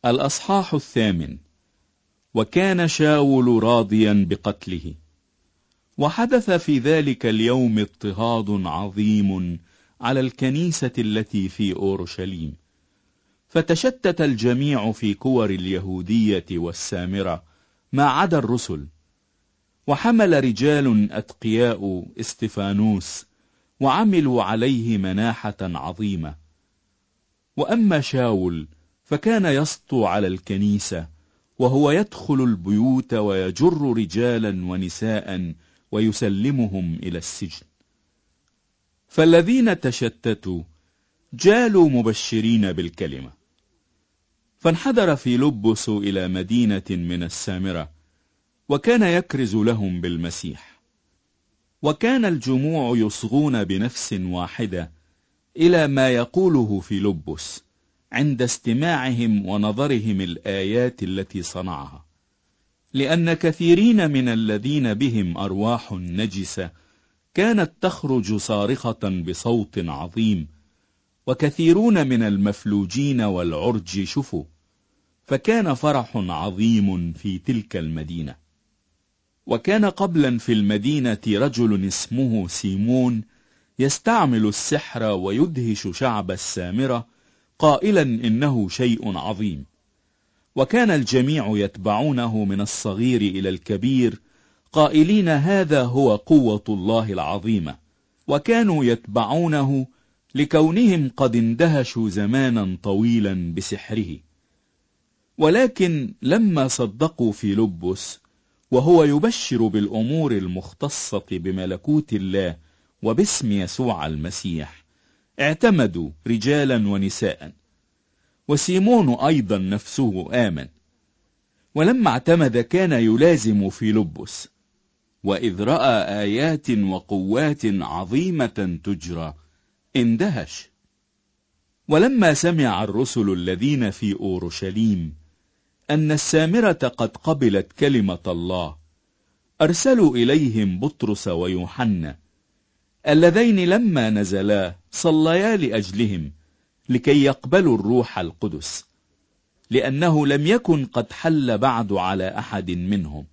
الأصحاح 8. وكان شاول راضيا بقتله. وحدث في ذلك اليوم اضطهاد عظيم على الكنيسة التي في أورشليم، فتشتت الجميع في كور اليهودية والسامرة ما عدا الرسل. وحمل رجال أتقياء استفانوس وعملوا عليه مناحة عظيمة. وأما شاول فكان يسطو على الكنيسة، وهو يدخل البيوت ويجر رجالا ونساء ويسلمهم إلى السجن. فالذين تشتتوا جالوا مبشرين بالكلمة. فانحدر فيلبس إلى مدينة من السامرة، وكان يكرز لهم بالمسيح. وكان الجموع يصغون بنفس واحدة إلى ما يقوله فيلبس عند استماعهم ونظرهم الآيات التي صنعها، لأن كثيرين من الذين بهم أرواح نجسة كانت تخرج صارخة بصوت عظيم، وكثيرون من المفلوجين والعرج شفوا. فكان فرح عظيم في تلك المدينة. وكان قبلا في المدينة رجل اسمه سيمون يستعمل السحر ويدهش شعب السامرة قائلا إنه شيء عظيم. وكان الجميع يتبعونه من الصغير إلى الكبير قائلين هذا هو قوة الله العظيمة. وكانوا يتبعونه لكونهم قد اندهشوا زمانا طويلا بسحره. ولكن لما صدقوا فيلبس وهو يبشر بالأمور المختصة بملكوت الله وباسم يسوع المسيح، اعتمدوا رجالا ونساء. وسيمون أيضا نفسه آمن. ولما اعتمد كان يلازم فيلبس، وإذ رأى آيات وقوات عظيمة تجرى اندهش. ولما سمع الرسل الذين في أورشليم أن السامرة قد قبلت كلمة الله، أرسلوا إليهم بطرس ويوحنا، اللذين لما نزلا صليا لأجلهم لكي يقبلوا الروح القدس، لأنه لم يكن قد حل بعد على أحد منهم،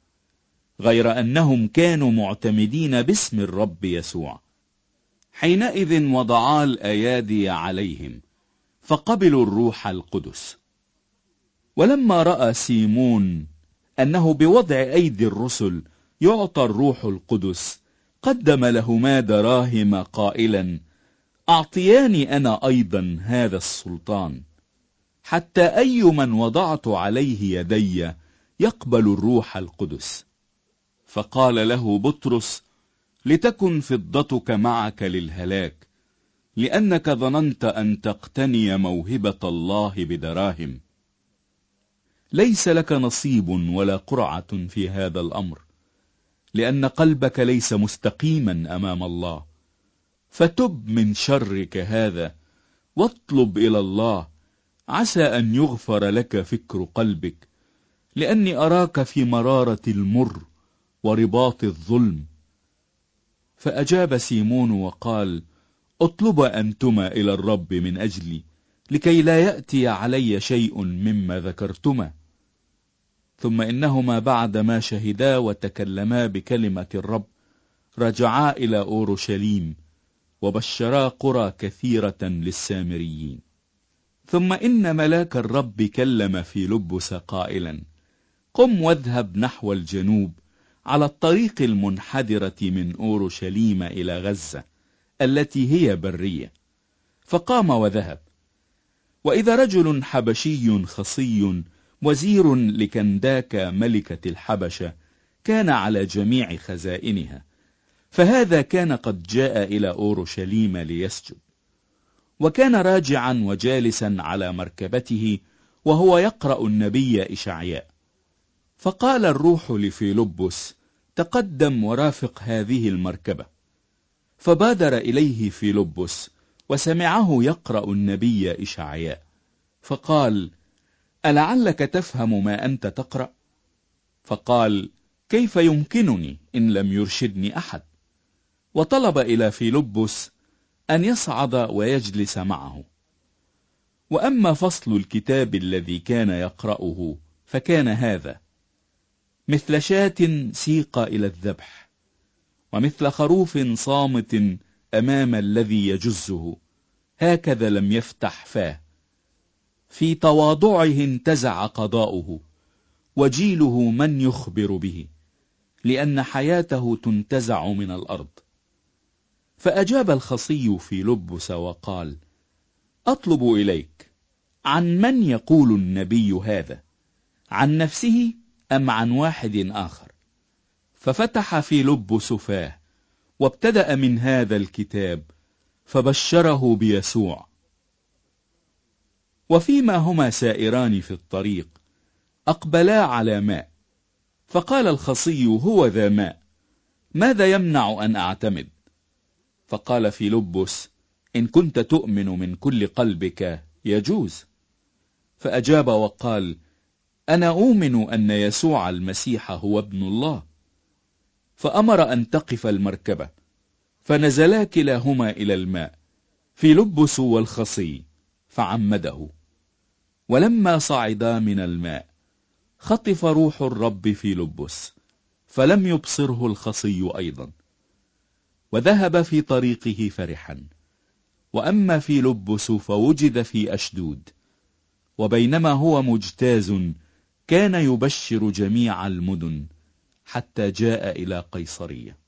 غير أنهم كانوا معتمدين باسم الرب يسوع. حينئذ وضعا الأيادي عليهم فقبلوا الروح القدس. ولما رأى سيمون أنه بوضع أيدي الرسل يعطى الروح القدس، قدم لهما دراهم قائلا أعطياني أنا أيضا هذا السلطان، حتى أي من وضعت عليه يدي يقبل الروح القدس. فقال له بطرس لتكن فضتك معك للهلاك، لأنك ظننت أن تقتني موهبة الله بدراهم. ليس لك نصيب ولا قرعة في هذا الأمر، لأن قلبك ليس مستقيما أمام الله. فتب من شرك هذا واطلب إلى الله، عسى أن يغفر لك فكر قلبك، لأني أراك في مرارة المر ورباط الظلم. فأجاب سيمون وقال اطلب أنتما إلى الرب من أجلي، لكي لا يأتي علي شيء مما ذكرتما. ثم إنهما بعد ما شهدا وتكلما بكلمة الرب رجعا إلى أورشليم، وبشرا قرى كثيرة للسامريين. ثم إن ملاك الرب كلم فيلبس قائلا قم واذهب نحو الجنوب على الطريق المنحدرة من أورشليم إلى غزة التي هي برية. فقام وذهب. وإذا رجل حبشي خصي وزير لكنداك ملكة الحبشة كان على جميع خزائنها، فهذا كان قد جاء إلى أورشليم ليسجد. وكان راجعا وجالسا على مركبته وهو يقرأ النبي إشعياء. فقال الروح لفيلبس تقدم ورافق هذه المركبة. فبادر إليه فيلبس وسمعه يقرأ النبي إشعياء، فقال ألعلك تفهم ما أنت تقرأ؟ فقال كيف يمكنني إن لم يرشدني أحد؟ وطلب إلى فيلبس أن يصعد ويجلس معه. وأما فصل الكتاب الذي كان يقرأه فكان هذا: مثل شاة سيق إلى الذبح، ومثل خروف صامت أمام الذي يجزه، هكذا لم يفتح فاه. في تواضعه انتزع قضاؤه، وجيله من يخبر به، لأن حياته تنتزع من الأرض. فأجاب الخصي في لبس وقال: أطلب إليك، عن من يقول النبي هذا؟ عن نفسه أم عن واحد آخر؟ ففتح في لبس فاه، وابتدأ من هذا الكتاب، فبشره بيسوع. وفيما هما سائران في الطريق أقبلا على ماء، فقال الخصي: هو ذا ماء، ماذا يمنع أن أعتمد؟ فقال فيلبس: إن كنت تؤمن من كل قلبك يجوز. فأجاب وقال: أنا أؤمن أن يسوع المسيح هو ابن الله. فأمر أن تقف المركبة، فنزلا كلاهما إلى الماء، فيلبس والخصي، فعمده. ولما صعدا من الماء خطف روح الرب فيلبس، فلم يبصره الخصي أيضا، وذهب في طريقه فرحا. وأما فيلبس فوجد في أشدود، وبينما هو مجتاز كان يبشر جميع المدن حتى جاء إلى قيصرية.